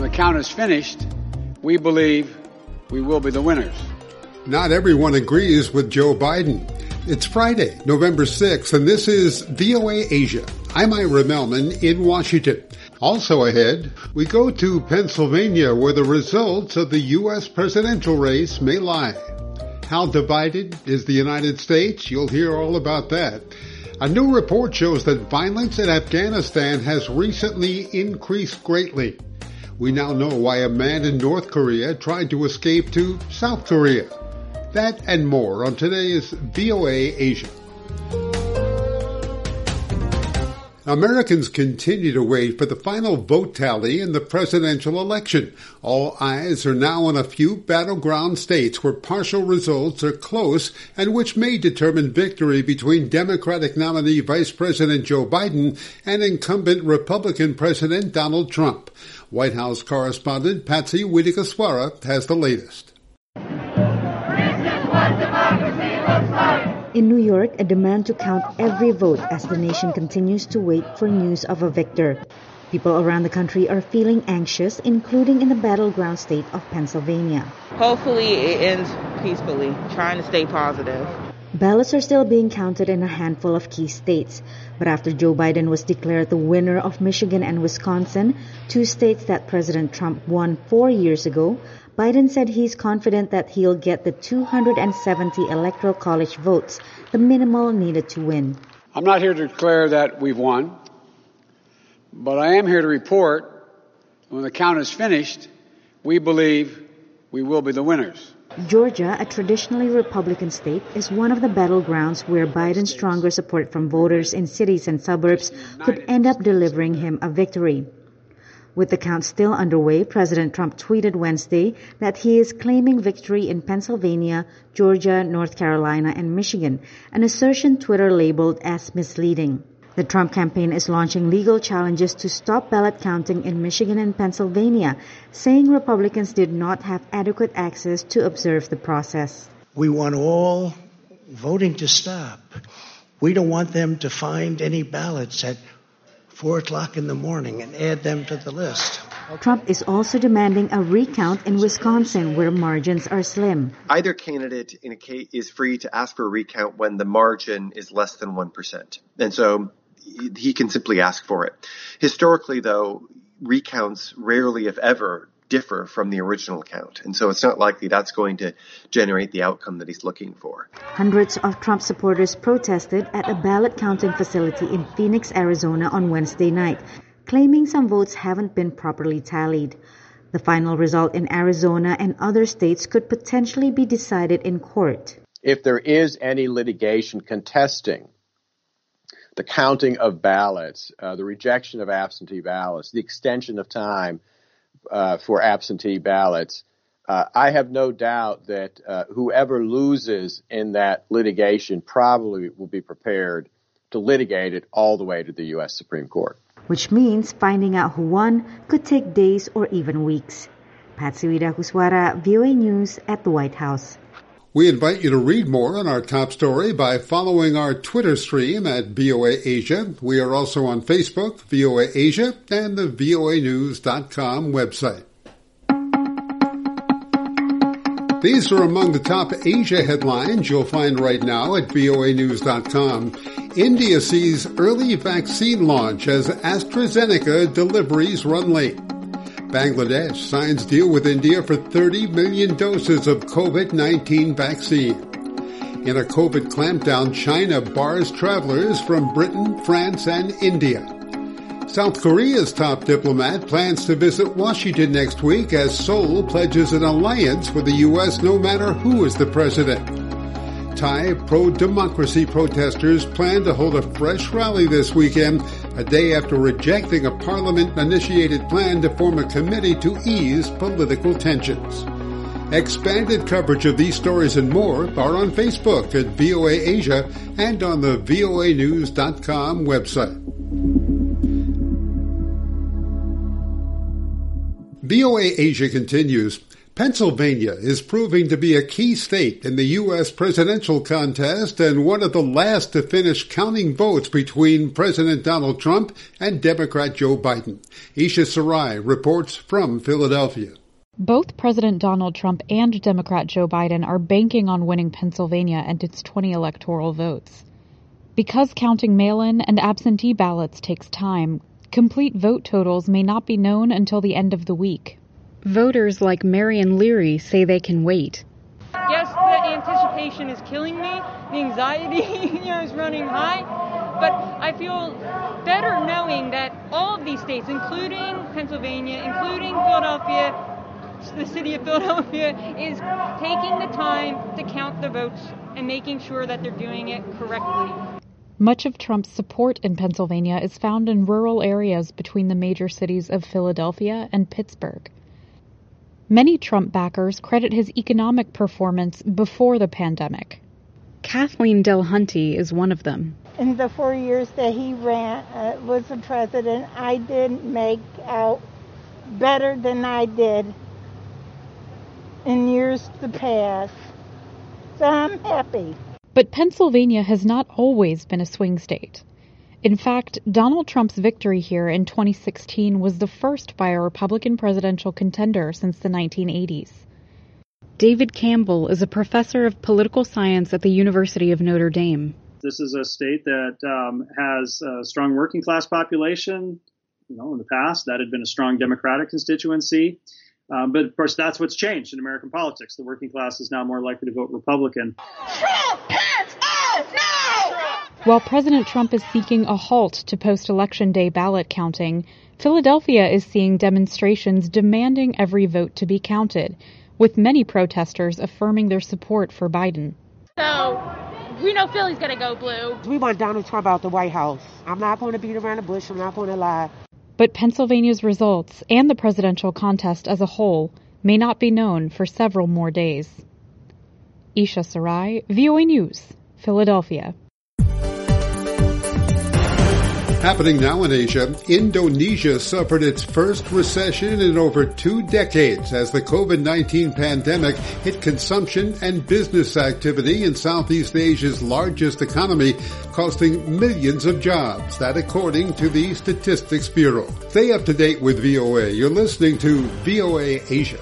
the count is finished, we believe we will be the winners. Not everyone agrees with Joe Biden. It's Friday, November 6th, and this is VOA Asia. I'm Ira Melman in Washington. Also ahead, we go to Pennsylvania, where the results of the U.S. presidential race may lie. How divided is the United States? You'll hear all about that. A new report shows that violence in Afghanistan has recently increased greatly. We now know why a man in North Korea tried to escape to South Korea. That and more on today's VOA Asia. Americans continue to wait for the final vote tally in the presidential election. All eyes are now on a few battleground states where partial results are close and which may determine victory between Democratic nominee Vice President Joe Biden and incumbent Republican President Donald Trump. White House correspondent Patsy Widakuswara has the latest. In New York, a demand to count every vote as the nation continues to wait for news of a victor. People around the country are feeling anxious, including in the battleground state of Pennsylvania. Hopefully it ends peacefully, trying to stay positive. Ballots are still being counted in a handful of key states. But after Joe Biden was declared the winner of Michigan and Wisconsin, two states that President Trump won 4 years ago, Biden said he's confident that he'll get the 270 Electoral College votes, the minimal needed to win. I'm not here to declare that we've won, but I am here to report when the count is finished, we believe we will be the winners. Georgia, a traditionally Republican state, is one of the battlegrounds where Biden's stronger support from voters in cities and suburbs could end up delivering him a victory. With the count still underway, President Trump tweeted Wednesday that he is claiming victory in Pennsylvania, Georgia, North Carolina, and Michigan, an assertion Twitter labeled as misleading. The Trump campaign is launching legal challenges to stop ballot counting in Michigan and Pennsylvania, saying Republicans did not have adequate access to observe the process. We want all voting to stop. We don't want them to find any ballots at 4 o'clock in the morning and add them to the list. Trump is also demanding a recount in Wisconsin, where margins are slim. Either candidate in a case is free to ask for a recount when the margin is less than 1%. And so he can simply ask for it. Historically, though, recounts rarely, if ever, differ from the original count. And so it's not likely that's going to generate the outcome that he's looking for. Hundreds of Trump supporters protested at a ballot counting facility in Phoenix, Arizona on Wednesday night, claiming some votes haven't been properly tallied. The final result in Arizona and other states could potentially be decided in court. If there is any litigation contesting the counting of ballots, the rejection of absentee ballots, the extension of time for absentee ballots, I have no doubt that whoever loses in that litigation probably will be prepared to litigate it all the way to the U.S. Supreme Court. Which means finding out who won could take days or even weeks. Patsy Widakuswara, VOA News at the White House. We invite you to read more on our top story by following our Twitter stream at VOA Asia. We are also on Facebook, VOA Asia, and the voanews.com website. These are among the top Asia headlines you'll find right now at voanews.com. India sees early vaccine launch as AstraZeneca deliveries run late. Bangladesh signs deal with India for 30 million doses of COVID-19 vaccine. In a COVID clampdown, China bars travelers from Britain, France, and India. South Korea's top diplomat plans to visit Washington next week as Seoul pledges an alliance with the U.S. no matter who is the president. Thai pro-democracy protesters plan to hold a fresh rally this weekend, a day after rejecting a parliament-initiated plan to form a committee to ease political tensions. Expanded coverage of these stories and more are on Facebook at VOA Asia and on the voanews.com website. VOA Asia continues. Pennsylvania is proving to be a key state in the U.S. presidential contest and one of the last to finish counting votes between President Donald Trump and Democrat Joe Biden. Isha Sarai reports from Philadelphia. Both President Donald Trump and Democrat Joe Biden are banking on winning Pennsylvania and its 20 electoral votes. Because counting mail-in and absentee ballots takes time, complete vote totals may not be known until the end of the week. Voters like Marion Leary say they can wait. Yes, the anticipation is killing me. The anxiety is running high. But I feel better knowing that all of these states, including Pennsylvania, including Philadelphia, the city of Philadelphia, is taking the time to count the votes and making sure that they're doing it correctly. Much of Trump's support in Pennsylvania is found in rural areas between the major cities of Philadelphia and Pittsburgh. Many Trump backers credit his economic performance before the pandemic. Kathleen Delhunty is one of them. In the 4 years that he was the president, I did make out better than I did in years past. So I'm happy. But Pennsylvania has not always been a swing state. In fact, Donald Trump's victory here in 2016 was the first by a Republican presidential contender since the 1980s. David Campbell is a professor of political science at the University of Notre Dame. This is a state that has a strong working class population. In the past, that had been a strong Democratic constituency. But of course, that's what's changed in American politics. The working class is now more likely to vote Republican. Trump hands up now! While President Trump is seeking a halt to post-election day ballot counting, Philadelphia is seeing demonstrations demanding every vote to be counted, with many protesters affirming their support for Biden. So, we know Philly's going to go blue. We want Donald Trump out the White House. I'm not going to beat around the bush. I'm not going to lie. But Pennsylvania's results and the presidential contest as a whole may not be known for several more days. Isha Sarai, VOA News, Philadelphia. Happening now in Asia, Indonesia suffered its first recession in over 2 decades as the COVID-19 pandemic hit consumption and business activity in Southeast Asia's largest economy, costing millions of jobs. That according to the Statistics Bureau. Stay up to date with VOA. You're listening to VOA Asia.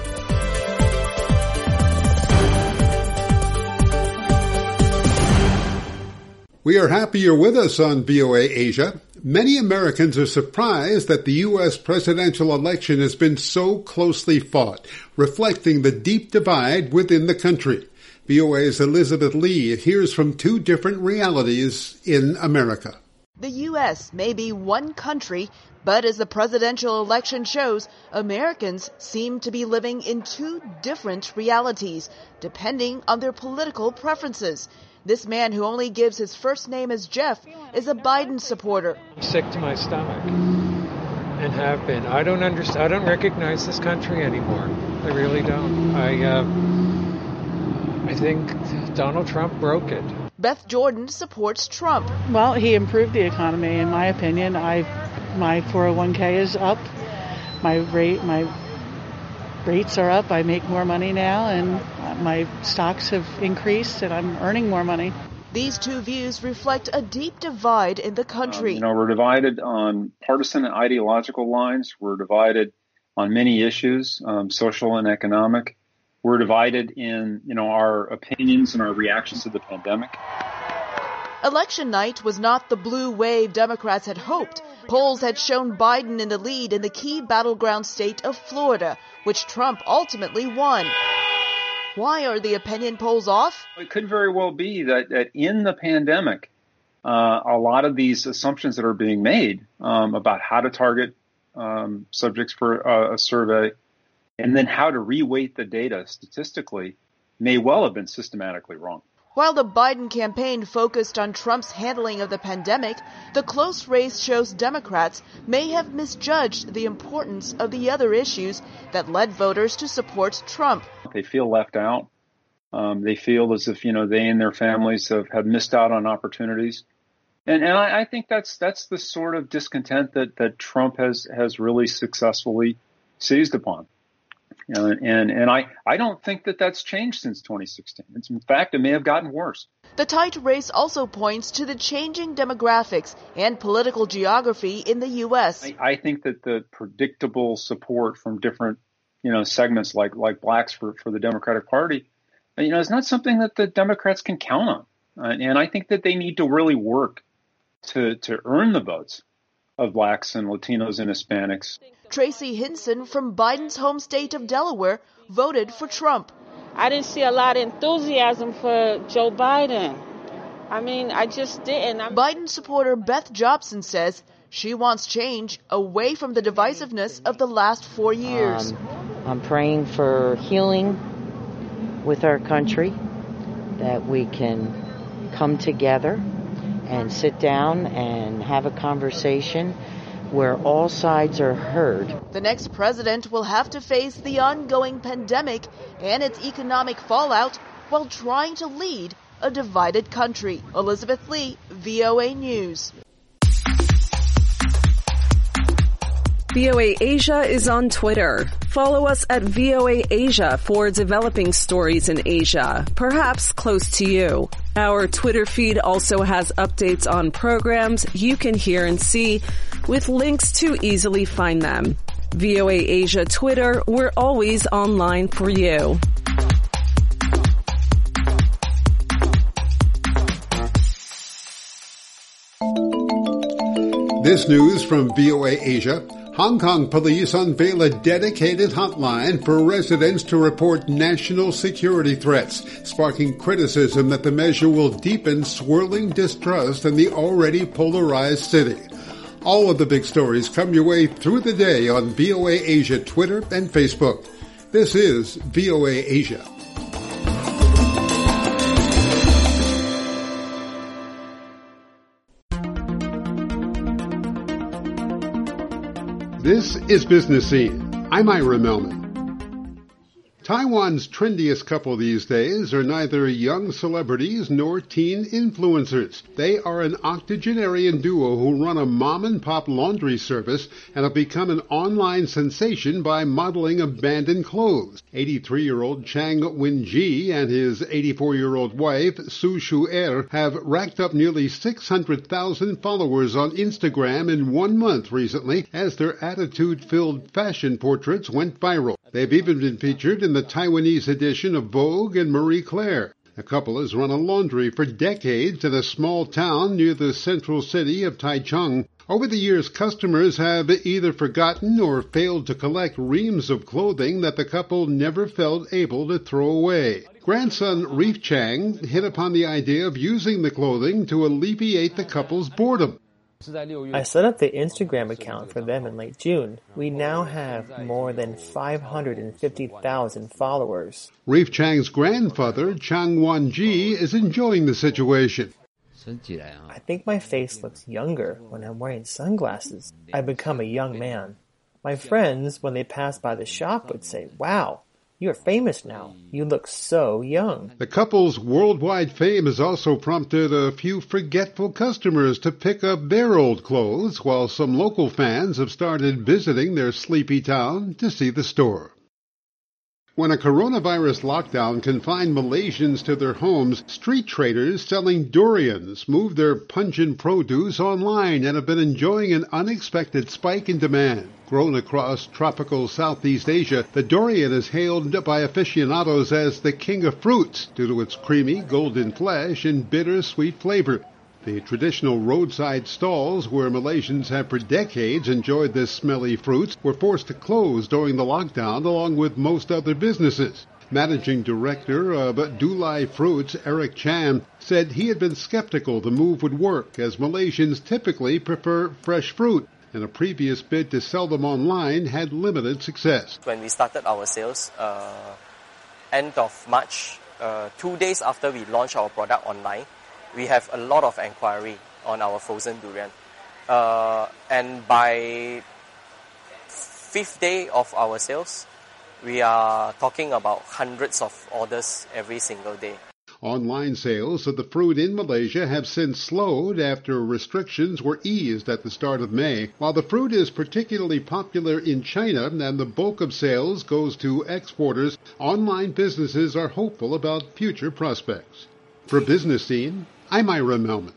We are happy you're with us on VOA Asia. Many Americans are surprised that the U.S. presidential election has been so closely fought, reflecting the deep divide within the country. VOA's Elizabeth Lee hears from 2 different realities in America. The U.S. may be one country, but as the presidential election shows, Americans seem to be living in 2 different realities, depending on their political preferences. This man, who only gives his first name as Jeff, is a Biden supporter. I'm sick to my stomach and have been. I don't understand. I don't recognize this country anymore. I really don't. I think Donald Trump broke it. Beth Jordan supports Trump. Well, he improved the economy, in my opinion. My 401k is up. My rates are up. I make more money now, and my stocks have increased, and I'm earning more money. These 2 views reflect a deep divide in the country. We're divided on partisan and ideological lines. We're divided on many issues, social and economic. We're divided in, our opinions and our reactions to the pandemic. Election night was not the blue wave Democrats had hoped. Polls had shown Biden in the lead in the key battleground state of Florida, which Trump ultimately won. Why are the opinion polls off? It could very well be that in the pandemic, a lot of these assumptions that are being made about how to target subjects for a survey and then how to reweight the data statistically may well have been systematically wrong. While the Biden campaign focused on Trump's handling of the pandemic, the close race shows Democrats may have misjudged the importance of the other issues that led voters to support Trump. They feel left out. They feel as if, they and their families have missed out on opportunities. And I think that's the sort of discontent that Trump has really successfully seized upon. And I don't think that that's changed since 2016. In fact, it may have gotten worse. The tight race also points to the changing demographics and political geography in the U.S. I think that the predictable support from different, segments like blacks for the Democratic Party, is not something that the Democrats can count on. And I think that they need to really work to earn the votes of blacks and Latinos and Hispanics. Tracy Hinson from Biden's home state of Delaware voted for Trump. I didn't see a lot of enthusiasm for Joe Biden. I just didn't. Biden supporter Beth Jobson says she wants change away from the divisiveness of the last 4 years. I'm praying for healing with our country, that we can come together and sit down and have a conversation where all sides are heard. The next president will have to face the ongoing pandemic and its economic fallout while trying to lead a divided country. Elizabeth Lee, VOA News. VOA Asia is on Twitter. Follow us at VOA Asia for developing stories in Asia, perhaps close to you. Our Twitter feed also has updates on programs you can hear and see, with links to easily find them. VOA Asia Twitter, we're always online for you. This news from VOA Asia. Hong Kong police unveil a dedicated hotline for residents to report national security threats, sparking criticism that the measure will deepen swirling distrust in the already polarized city. All of the big stories come your way through the day on VOA Asia Twitter and Facebook. This is VOA Asia. This is Business Scene. I'm Ira Melman. Taiwan's trendiest couple these days are neither young celebrities nor teen influencers. They are an octogenarian duo who run a mom-and-pop laundry service and have become an online sensation by modeling abandoned clothes. 83-year-old Chang Wen-ji and his 84-year-old wife, Su Shu-er, have racked up nearly 600,000 followers on Instagram in 1 month recently as their attitude-filled fashion portraits went viral. They've even been featured in the Taiwanese edition of Vogue and Marie Claire. The couple has run a laundry for decades in a small town near the central city of Taichung. Over the years, customers have either forgotten or failed to collect reams of clothing that the couple never felt able to throw away. Grandson Reef Chang hit upon the idea of using the clothing to alleviate the couple's boredom. I set up the Instagram account for them in late June. We now have more than 550,000 followers. Reef Chang's grandfather, Chang Wan-ji, is enjoying the situation. I think my face looks younger when I'm wearing sunglasses. I've become a young man. My friends, when they pass by the shop, would say, "Wow, you're famous now. You look so young." The couple's worldwide fame has also prompted a few forgetful customers to pick up their old clothes, while some local fans have started visiting their sleepy town to see the store. When a coronavirus lockdown confined Malaysians to their homes, street traders selling durians moved their pungent produce online and have been enjoying an unexpected spike in demand. Grown across tropical Southeast Asia, the durian is hailed by aficionados as the king of fruits due to its creamy, golden flesh and bitter-sweet flavor. The traditional roadside stalls where Malaysians have for decades enjoyed this smelly fruits were forced to close during the lockdown along with most other businesses. Managing director of Dulai Fruits, Eric Chan, said he had been skeptical the move would work as Malaysians typically prefer fresh fruit, and a previous bid to sell them online had limited success. When we started our sales, end of March, 2 days after we launched our product online, we have a lot of inquiry on our frozen durian. And by 5th day of our sales, we are talking about hundreds of orders every single day. Online sales of the fruit in Malaysia have since slowed after restrictions were eased at the start of May. While the fruit is particularly popular in China and the bulk of sales goes to exporters, online businesses are hopeful about future prospects. For Business Scene, I'm Ira Melman.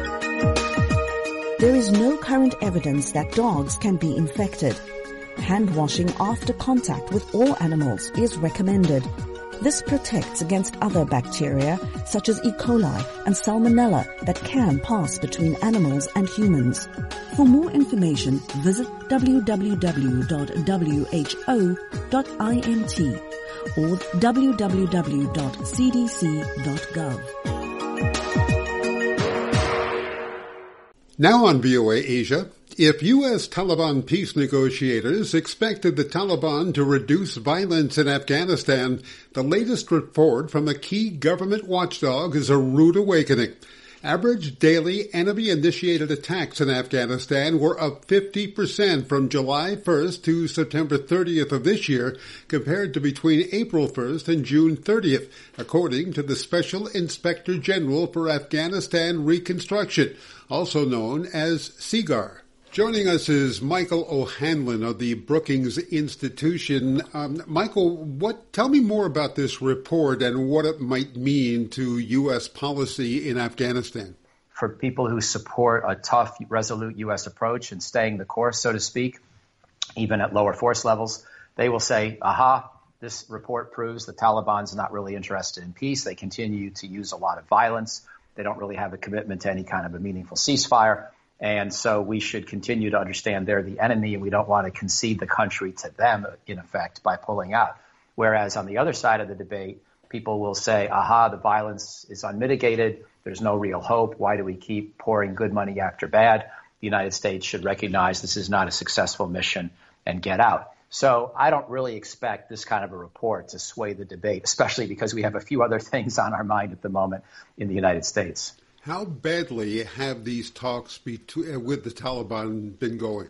There is no current evidence that dogs can be infected. Hand washing after contact with all animals is recommended. This protects against other bacteria such as E. coli and Salmonella that can pass between animals and humans. For more information, visit www.who.int or www.cdc.gov. Now on VOA Asia, if U.S. Taliban peace negotiators expected the Taliban to reduce violence in Afghanistan, the latest report from a key government watchdog is a rude awakening. Average daily enemy-initiated attacks in Afghanistan were up 50% from July 1st to September 30th of this year, compared to between April 1st and June 30th, according to the Special Inspector General for Afghanistan Reconstruction, also known as SIGAR. Joining us is Michael O'Hanlon of the Brookings Institution. Michael, tell me more about this report and what it might mean to U.S. policy in Afghanistan. For people who support a tough, resolute U.S. approach and staying the course, so to speak, even at lower force levels, they will say, aha, this report proves the Taliban's not really interested in peace. They continue to use a lot of violence. They don't really have a commitment to any kind of a meaningful ceasefire. And so we should continue to understand they're the enemy, and we don't want to concede the country to them, in effect, by pulling out. Whereas on the other side of the debate, people will say, aha, the violence is unmitigated. There's no real hope. Why do we keep pouring good money after bad? The United States should recognize this is not a successful mission and get out. So I don't really expect this kind of a report to sway the debate, especially because we have a few other things on our mind at the moment in the United States. How badly have these talks with the Taliban been going?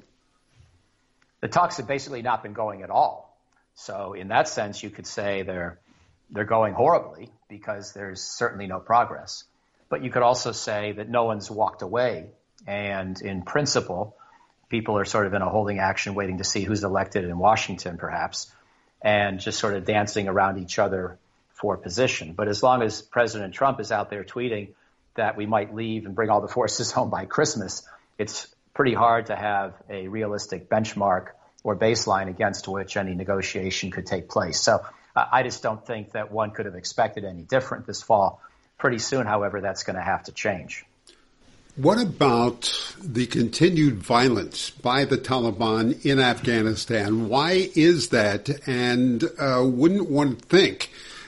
The talks have basically not been going at all. So in that sense, you could say they're going horribly because there's certainly no progress. But you could also say that no one's walked away. And in principle, people are sort of in a holding action waiting to see who's elected in Washington, perhaps, and just sort of dancing around each other for position. But as long as President Trump is out there tweeting that we might leave and bring all the forces home by Christmas, it's pretty hard to have a realistic benchmark or baseline against which any negotiation could take place. So I just don't think that one could have expected any different this fall. Pretty soon, however, that's going to have to change. What about the continued violence by the Taliban in Afghanistan? Why is that? And wouldn't one think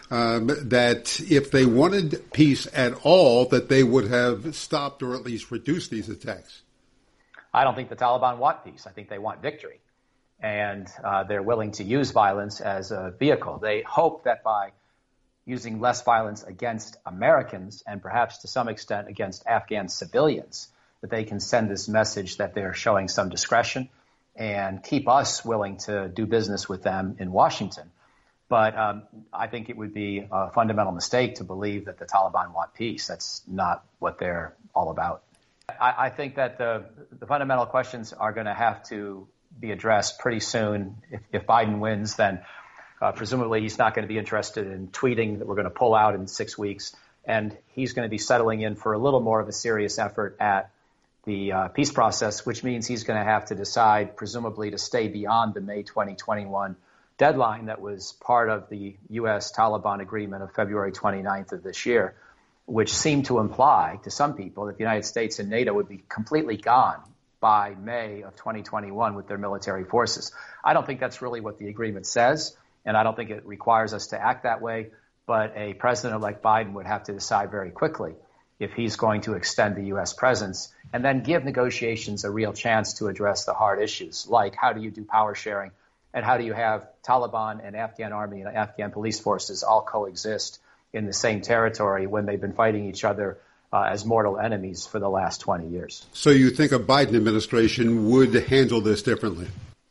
that if they wanted peace at all, that they would have stopped or at least reduced these attacks? I don't think the Taliban want peace. I think they want victory. And they're willing to use violence as a vehicle. They hope that by using less violence against Americans and perhaps to some extent against Afghan civilians, that they can send this message that they're showing some discretion and keep us willing to do business with them in Washington. But I think it would be a fundamental mistake to believe that the Taliban want peace. That's not what they're all about. I think that the fundamental questions are going to have to be addressed pretty soon. If Biden wins, then presumably he's not going to be interested in tweeting that we're going to pull out in 6 weeks. And he's going to be settling in for a little more of a serious effort at the peace process, which means he's going to have to decide, presumably, to stay beyond the May 2021 deadline that was part of the U.S. Taliban agreement of February 29th of this year, which seemed to imply to some people that the United States and NATO would be completely gone by May of 2021 with their military forces. I don't think that's really what the agreement says, and I don't think it requires us to act that way. But a president-elect Biden would have to decide very quickly if he's going to extend the U.S. presence and then give negotiations a real chance to address the hard issues, like how do you do power sharing and how do you have Taliban and Afghan army and Afghan police forces all coexist in the same territory when they've been fighting each other as mortal enemies for the last 20 years. So you think a Biden administration would handle this differently?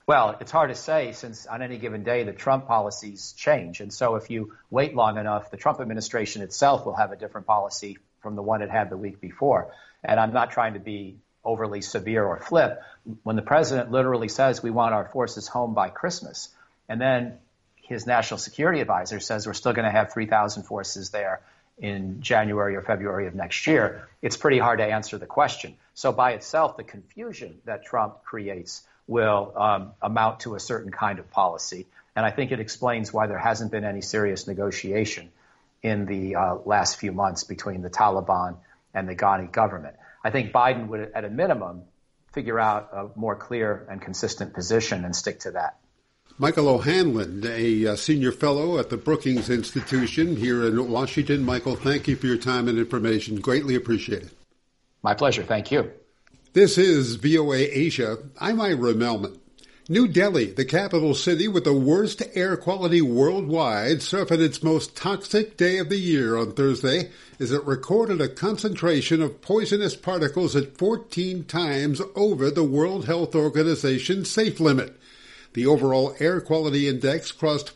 Well, it's hard to say since on any given day the Trump policies change. And so if you wait long enough, the Trump administration itself will have a different policy from the one it had the week before. And I'm not trying to be overly severe or flip. When the president literally says we want our forces home by Christmas, and then his national security advisor says we're still going to have 3,000 forces there in January or February of next year, it's pretty hard to answer the question. So by itself, the confusion that Trump creates will amount to a certain kind of policy. And I think it explains why there hasn't been any serious negotiation in the last few months between the Taliban and the Ghani government. I think Biden would, at a minimum, figure out a more clear and consistent position and stick to that. Michael O'Hanlon, a senior fellow at the Brookings Institution here in Washington. Michael, thank you for your time and information. Greatly appreciated. My pleasure. Thank you. This is VOA Asia. I'm Ira Melman. New Delhi, the capital city with the worst air quality worldwide, suffered its most toxic day of the year on Thursday as it recorded a concentration of poisonous particles at 14 times over the World Health Organization's safe limit. The overall air quality index crossed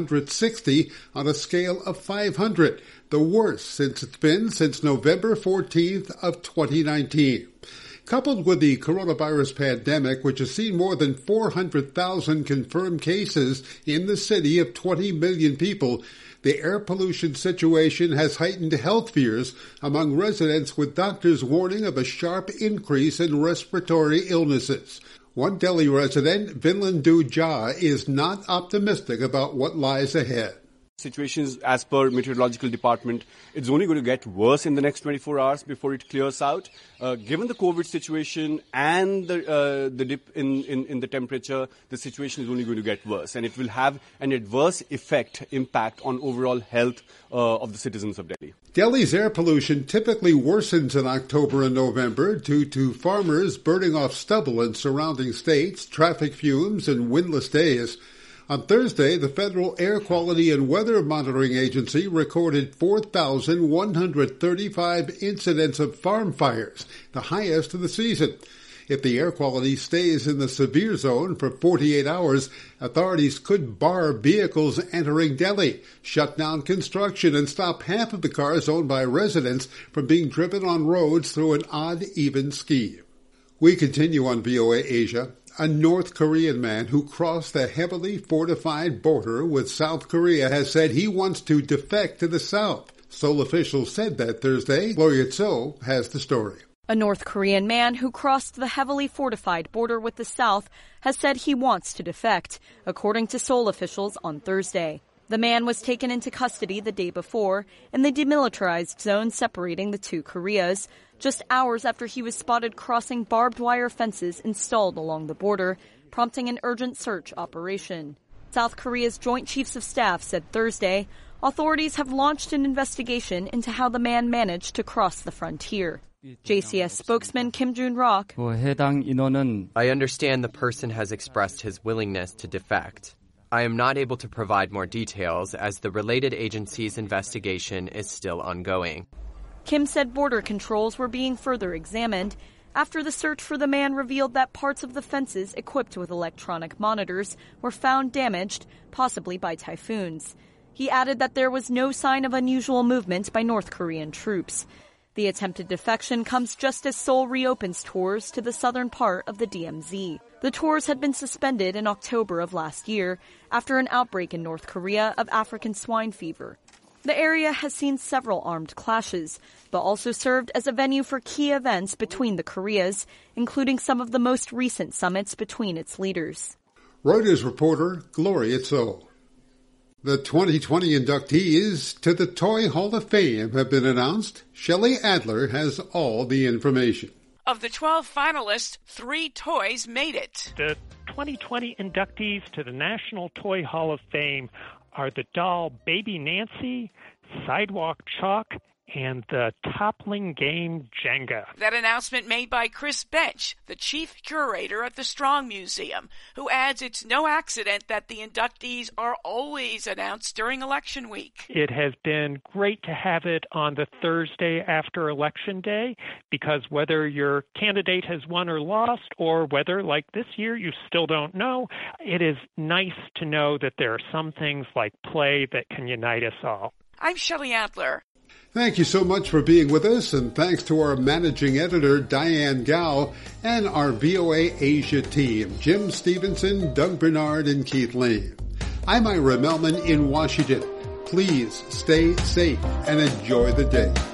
460 on a scale of 500, the worst since November 14th of 2019. Coupled with the coronavirus pandemic, which has seen more than 400,000 confirmed cases in the city of 20 million people, the air pollution situation has heightened health fears among residents, with doctors warning of a sharp increase in respiratory illnesses. One Delhi resident, Vinlandu Jha, is not optimistic about what lies ahead. Situations, as per meteorological department, it's only going to get worse in the next 24 hours before it clears out. Given the COVID situation and the dip in the temperature, the situation is only going to get worse, and it will have an adverse impact on overall health of the citizens of Delhi. Delhi's air pollution typically worsens in October and November due to farmers burning off stubble in surrounding states, traffic fumes, and windless days. On Thursday, the Federal Air Quality and Weather Monitoring Agency recorded 4,135 incidents of farm fires, the highest of the season. If the air quality stays in the severe zone for 48 hours, authorities could bar vehicles entering Delhi, shut down construction, and stop half of the cars owned by residents from being driven on roads through an odd-even scheme. We continue on VOA Asia. A North Korean man who crossed the heavily fortified border with South Korea has said he wants to defect to the South. Seoul officials said that Thursday. Gloria Tso has the story. A North Korean man who crossed the heavily fortified border with the South has said he wants to defect, according to Seoul officials on Thursday. The man was taken into custody the day before in the demilitarized zone separating the two Koreas, just hours after he was spotted crossing barbed wire fences installed along the border, prompting an urgent search operation. South Korea's Joint Chiefs of Staff said Thursday authorities have launched an investigation into how the man managed to cross the frontier. JCS spokesman Kim Jun-rak. I understand the person has expressed his willingness to defect. I am not able to provide more details as the related agency's investigation is still ongoing. Kim said border controls were being further examined after the search for the man revealed that parts of the fences equipped with electronic monitors were found damaged, possibly by typhoons. He added that there was no sign of unusual movement by North Korean troops. The attempted defection comes just as Seoul reopens tours to the southern part of the DMZ. The tours had been suspended in October of last year after an outbreak in North Korea of African swine fever. The area has seen several armed clashes, but also served as a venue for key events between the Koreas, including some of the most recent summits between its leaders. Reuters reporter Gloria Tso. The 2020 inductees to the Toy Hall of Fame have been announced. Shelley Adler has all the information. Of the 12 finalists, 3 toys made it. The 2020 inductees to the National Toy Hall of Fame are the doll Baby Nancy, Sidewalk Chalk, and the toppling game Jenga. That announcement made by Chris Bench, the chief curator at the Strong Museum, who adds it's no accident that the inductees are always announced during election week. It has been great to have it on the Thursday after Election Day, because whether your candidate has won or lost, or whether, like this year, you still don't know, it is nice to know that there are some things like play that can unite us all. I'm Shelley Adler. Thank you so much for being with us, and thanks to our managing editor, Diane Gao, and our VOA Asia team, Jim Stevenson, Doug Bernard, and Keith Lane. I'm Ira Melman in Washington. Please stay safe and enjoy the day.